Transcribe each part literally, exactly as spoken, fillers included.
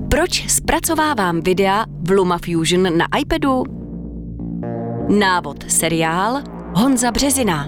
Proč zpracovávám videa v LumaFusion na iPadu? Návod seriál Honza Březina.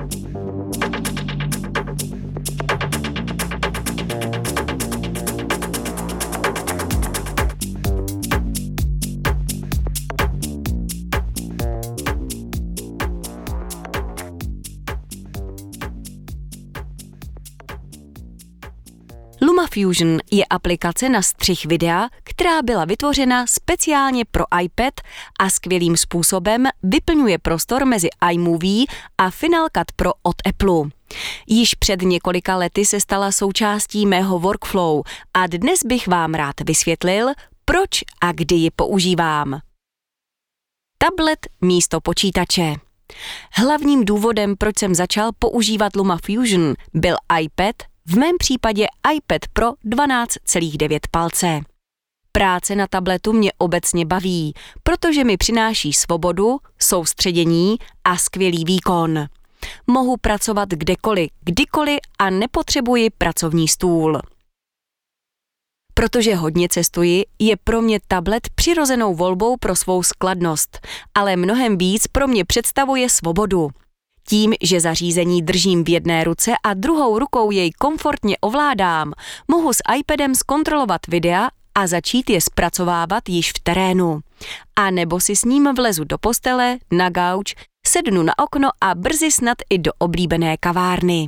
LumaFusion je aplikace na střih videa, která byla vytvořena speciálně pro iPad a skvělým způsobem vyplňuje prostor mezi iMovie a Final Cut Pro od Apple. Již před několika lety se stala součástí mého workflow a dnes bych vám rád vysvětlil, proč a kdy ji používám. Tablet místo počítače. Hlavním důvodem, proč jsem začal používat LumaFusion, byl iPad, v mém případě iPad Pro dvanáct celá devět palce. Práce na tabletu mě obecně baví, protože mi přináší svobodu, soustředění a skvělý výkon. Mohu pracovat kdekoliv, kdykoliv a nepotřebuji pracovní stůl. Protože hodně cestuji, je pro mě tablet přirozenou volbou pro svou skladnost, ale mnohem víc pro mě představuje svobodu. Tím, že zařízení držím v jedné ruce a druhou rukou jej komfortně ovládám, mohu s iPadem zkontrolovat videa a začít je zpracovávat již v terénu. A nebo si s ním vlezu do postele, na gauč, sednu na okno a brzy snad i do oblíbené kavárny.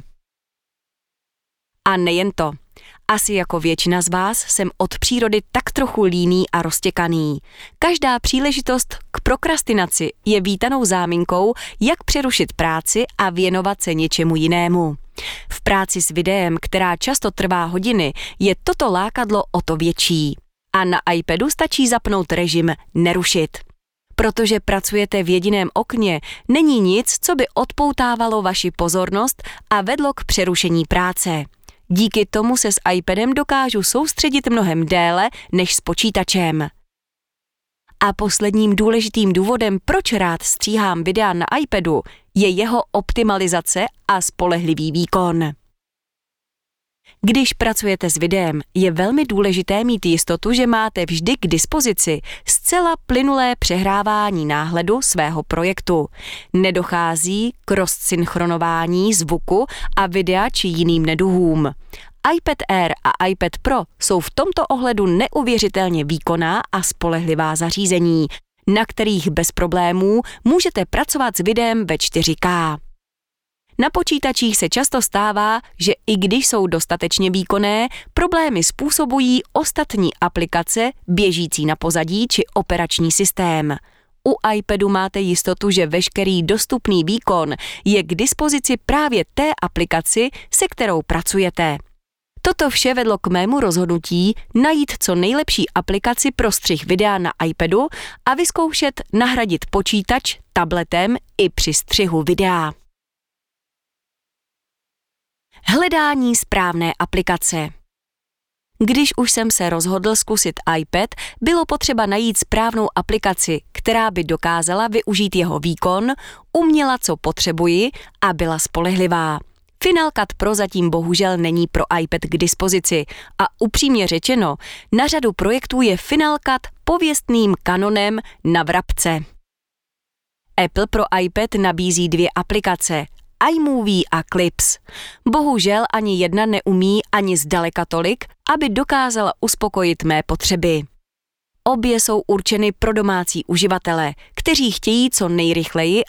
A nejen to. Asi jako většina z vás jsem od přírody tak trochu líný a roztěkaný. Každá příležitost k prokrastinaci je vítanou záminkou, jak přerušit práci a věnovat se něčemu jinému. V práci s videem, která často trvá hodiny, je toto lákadlo o to větší. A na iPadu stačí zapnout režim nerušit. Protože pracujete v jediném okně, není nic, co by odpoutávalo vaši pozornost a vedlo k přerušení práce. Díky tomu se s iPadem dokážu soustředit mnohem déle než s počítačem. A posledním důležitým důvodem, proč rád stříhám videa na iPadu, je jeho optimalizace a spolehlivý výkon. Když pracujete s videem, je velmi důležité mít jistotu, že máte vždy k dispozici zcela plynulé přehrávání náhledu svého projektu. Nedochází k rozsynchronování zvuku a videa či jiným neduhům. iPad Air a iPad Pro jsou v tomto ohledu neuvěřitelně výkonná a spolehlivá zařízení, na kterých bez problémů můžete pracovat s videem ve čtyři ká. Na počítačích se často stává, že i když jsou dostatečně výkonné, problémy způsobují ostatní aplikace běžící na pozadí či operační systém. U iPadu máte jistotu, že veškerý dostupný výkon je k dispozici právě té aplikaci, se kterou pracujete. Toto vše vedlo k mému rozhodnutí najít co nejlepší aplikaci pro střih videa na iPadu a vyzkoušet nahradit počítač tabletem i při střihu videa. Hledání správné aplikace. Když už jsem se rozhodl zkusit iPad, bylo potřeba najít správnou aplikaci, která by dokázala využít jeho výkon, uměla, co potřebuji a byla spolehlivá. Final Cut Pro zatím bohužel není pro iPad k dispozici a upřímně řečeno, na řadu projektů je Final Cut pověstným kanonem na vrabce. Apple pro iPad nabízí dvě aplikace – iMovie a Clips. Bohužel ani jedna neumí ani zdaleka tolik, aby dokázala uspokojit mé potřeby. Obě jsou určeny pro domácí uživatele, kteří chtějí co nejrychleji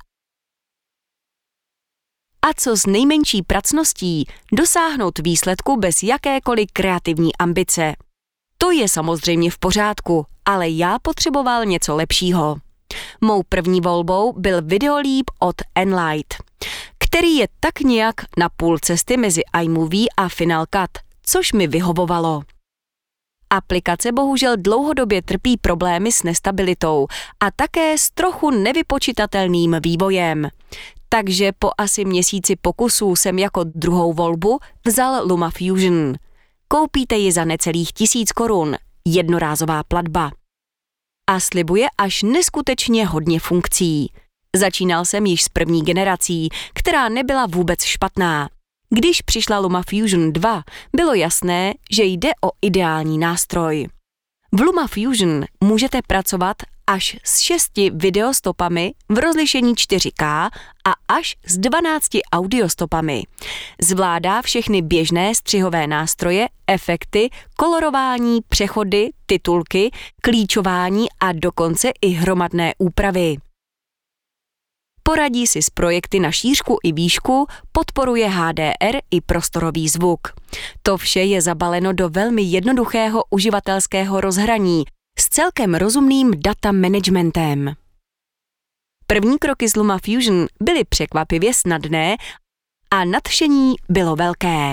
a co s nejmenší pracností dosáhnout výsledku bez jakékoliv kreativní ambice. To je samozřejmě v pořádku, ale já potřeboval něco lepšího. Mou první volbou byl Videoleap od Enlight, který je tak nějak na půl cesty mezi iMovie a Final Cut, což mi vyhovovalo. Aplikace bohužel dlouhodobě trpí problémy s nestabilitou a také s trochu nevypočitatelným vývojem. Takže po asi měsíci pokusů jsem jako druhou volbu vzal LumaFusion. Koupíte ji za necelých tisíc korun, jednorázová platba. A slibuje až neskutečně hodně funkcí. Začínal jsem již s první generací, která nebyla vůbec špatná. Když přišla LumaFusion dva, bylo jasné, že jde o ideální nástroj. V LumaFusion můžete pracovat až s šesti videostopami v rozlišení čtyři ká a až s dvanácti audiostopami. Zvládá všechny běžné střihové nástroje, efekty, kolorování, přechody, titulky, klíčování a dokonce i hromadné úpravy. Poradí si s projekty na šířku i výšku, podporuje há dé er i prostorový zvuk. To vše je zabaleno do velmi jednoduchého uživatelského rozhraní s celkem rozumným data managementem. První kroky z LumaFusion byly překvapivě snadné a nadšení bylo velké.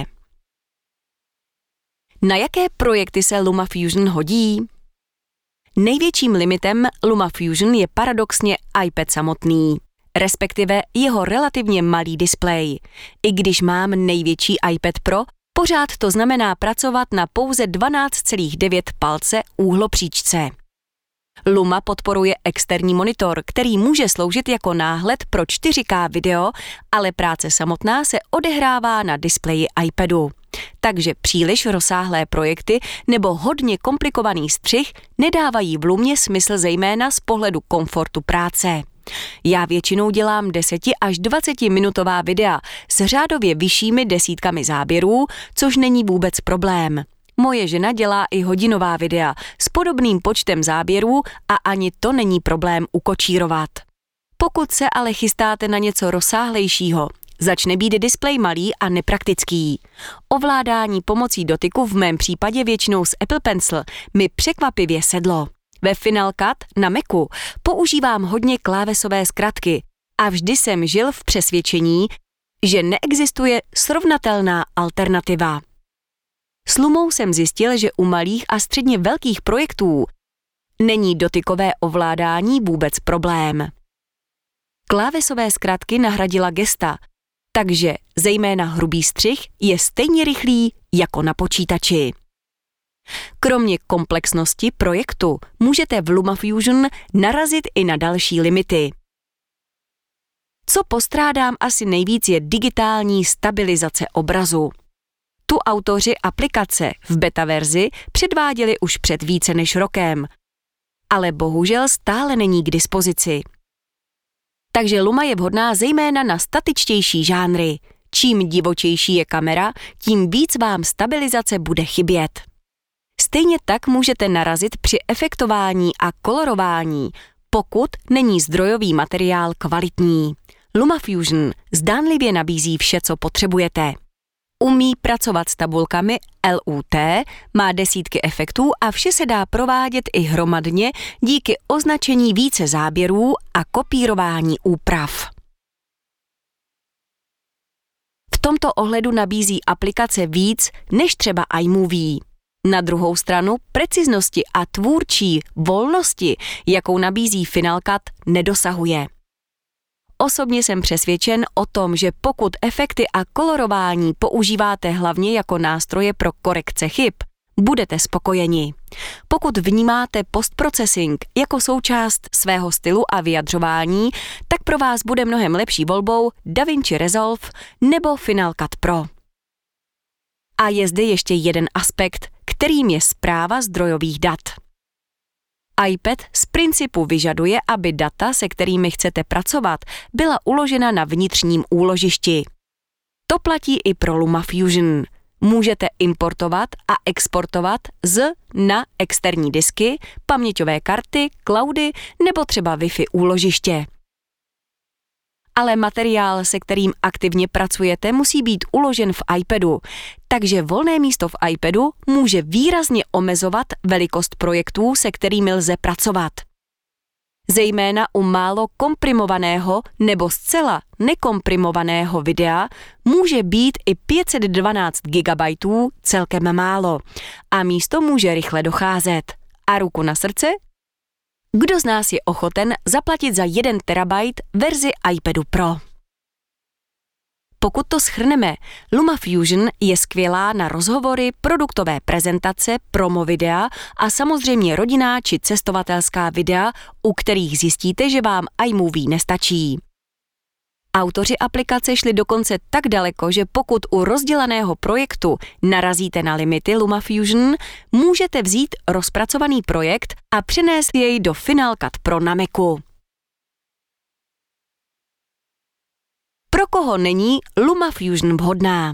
Na jaké projekty se LumaFusion hodí? Největším limitem LumaFusion je paradoxně iPad samotný, respektive jeho relativně malý displej. I když mám největší iPad Pro, pořád to znamená pracovat na pouze dvanáct celá devět palce úhlopříčce. Luma podporuje externí monitor, který může sloužit jako náhled pro čtyři ká video, ale práce samotná se odehrává na displeji iPadu. Takže příliš rozsáhlé projekty nebo hodně komplikovaný střih nedávají v Lumě smysl zejména z pohledu komfortu práce. Já většinou dělám deset až dvacet minutová videa s řádově vyššími desítkami záběrů, což není vůbec problém. Moje žena dělá i hodinová videa s podobným počtem záběrů a ani to není problém ukočírovat. Pokud se ale chystáte na něco rozsáhlejšího, začne být displej malý a nepraktický. Ovládání pomocí dotyku v mém případě většinou s Apple Pencil mi překvapivě sedlo. Ve Final Cut na Macu používám hodně klávesové zkratky a vždy jsem žil v přesvědčení, že neexistuje srovnatelná alternativa. S Lumou jsem zjistil, že u malých a středně velkých projektů není dotykové ovládání vůbec problém. Klávesové zkratky nahradila gesta, takže zejména hrubý střih je stejně rychlý jako na počítači. Kromě komplexnosti projektu můžete v LumaFusion narazit i na další limity. Co postrádám asi nejvíc je digitální stabilizace obrazu. Tu autoři aplikace v beta verzi předváděli už před více než rokem, ale bohužel stále není k dispozici. Takže Luma je vhodná zejména na statičtější žánry. Čím divočejší je kamera, tím víc vám stabilizace bude chybět. Stejně tak můžete narazit při efektování a kolorování, pokud není zdrojový materiál kvalitní. LumaFusion zdánlivě nabízí vše, co potřebujete. Umí pracovat s tabulkami el u té, má desítky efektů a vše se dá provádět i hromadně díky označení více záběrů a kopírování úprav. V tomto ohledu nabízí aplikace víc než třeba iMovie. Na druhou stranu preciznosti a tvůrčí volnosti, jakou nabízí Final Cut, nedosahuje. Osobně jsem přesvědčen o tom, že pokud efekty a kolorování používáte hlavně jako nástroje pro korekce chyb, budete spokojeni. Pokud vnímáte postprocessing jako součást svého stylu a vyjadřování, tak pro vás bude mnohem lepší volbou DaVinci Resolve nebo Final Cut Pro. A je zde ještě jeden aspekt, kterým je správa zdrojových dat. iPad z principu vyžaduje, aby data, se kterými chcete pracovat, byla uložena na vnitřním úložišti. To platí i pro LumaFusion. Můžete importovat a exportovat z na externí disky, paměťové karty, cloudy nebo třeba Wi-Fi úložiště. Ale materiál, se kterým aktivně pracujete, musí být uložen v iPadu, takže volné místo v iPadu může výrazně omezovat velikost projektů, se kterými lze pracovat. Zejména u málo komprimovaného nebo zcela nekomprimovaného videa může být i pět set dvanáct gigabajtů celkem málo a místo může rychle docházet. A ruku na srdce? Kdo z nás je ochoten zaplatit za jeden terabajt verzi iPadu Pro? Pokud to shrneme, LumaFusion je skvělá na rozhovory, produktové prezentace, promo videa a samozřejmě rodinná či cestovatelská videa, u kterých zjistíte, že vám iMovie nestačí. Autoři aplikace šli dokonce tak daleko, že pokud u rozdělaného projektu narazíte na limity LumaFusion, můžete vzít rozpracovaný projekt a přenést jej do Final Cut Pro na Macu. Pro koho není LumaFusion vhodná?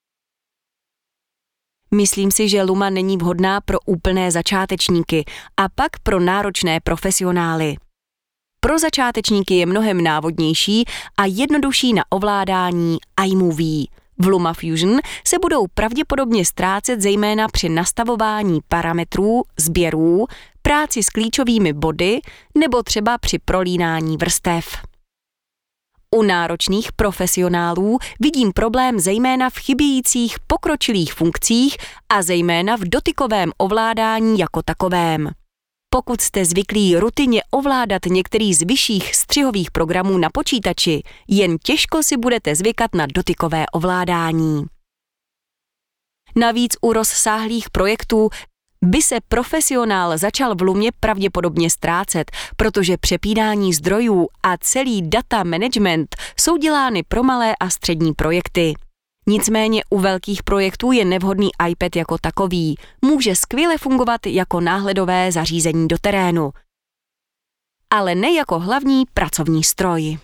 Myslím si, že Luma není vhodná pro úplné začátečníky a pak pro náročné profesionály. Pro začátečníky je mnohem návodnější a jednodušší na ovládání iMovie. V LumaFusion se budou pravděpodobně ztrácet zejména při nastavování parametrů, sběrů, práci s klíčovými body nebo třeba při prolínání vrstev. U náročných profesionálů vidím problém zejména v chybějících pokročilých funkcích a zejména v dotykovém ovládání jako takovém. Pokud jste zvyklí rutině ovládat některý z vyšších střihových programů na počítači, jen těžko si budete zvykat na dotykové ovládání. Navíc u rozsáhlých projektů by se profesionál začal v Lumě pravděpodobně ztrácet, protože přepínání zdrojů a celý data management jsou dělány pro malé a střední projekty. Nicméně u velkých projektů je nevhodný iPad jako takový. Může skvěle fungovat jako náhledové zařízení do terénu, ale ne jako hlavní pracovní stroj.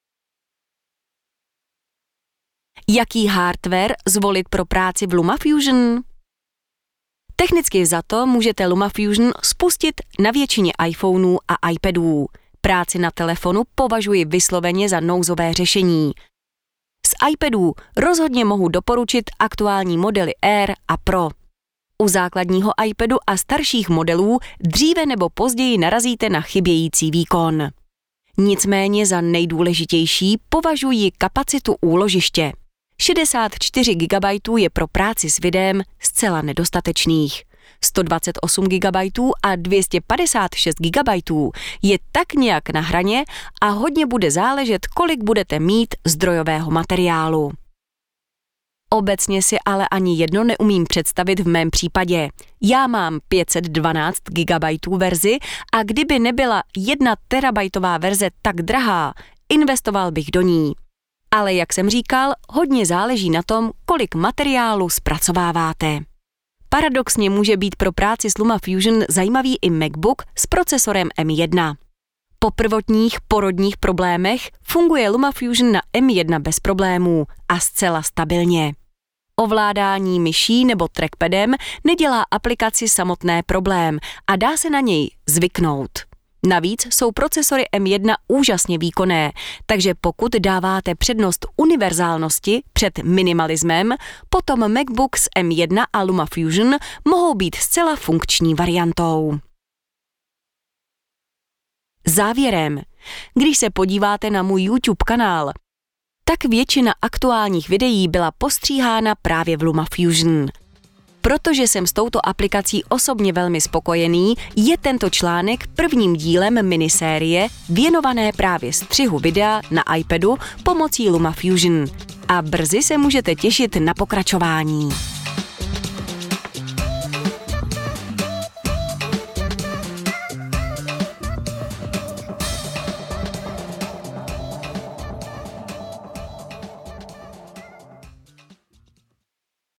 Jaký hardware zvolit pro práci v LumaFusion? Technicky vzato můžete LumaFusion spustit na většině iPhoneů a iPadů. Práci na telefonu považuji vysloveně za nouzové řešení. Z iPadů rozhodně mohu doporučit aktuální modely Air a Pro. U základního iPadu a starších modelů dříve nebo později narazíte na chybějící výkon. Nicméně za nejdůležitější považuji kapacitu úložiště. šedesát čtyři gigabajtů je pro práci s videem zcela nedostatečných. sto dvacet osm gigabajtů a dvě stě padesát šest gigabajtů je tak nějak na hraně a hodně bude záležet, kolik budete mít zdrojového materiálu. Obecně si ale ani jedno neumím představit v mém případě. Já mám pět set dvanáct gigabajtů verzi a kdyby nebyla jedna terabajtová verze tak drahá, investoval bych do ní. Ale jak jsem říkal, hodně záleží na tom, kolik materiálu zpracováváte. Paradoxně může být pro práci s LumaFusion zajímavý i MacBook s procesorem M jedna. Po prvotních porodních problémech funguje LumaFusion na M jedna bez problémů a zcela stabilně. Ovládání myší nebo trackpadem nedělá aplikaci samotné problém a dá se na něj zvyknout. Navíc jsou procesory M jedna úžasně výkonné, takže pokud dáváte přednost univerzálnosti před minimalismem, potom MacBook s M jedna a LumaFusion mohou být zcela funkční variantou. Závěrem, když se podíváte na můj YouTube kanál, tak většina aktuálních videí byla postříhána právě v LumaFusion. Protože jsem s touto aplikací osobně velmi spokojený, je tento článek prvním dílem minisérie věnované právě střihu videa na iPadu pomocí LumaFusion. A brzy se můžete těšit na pokračování.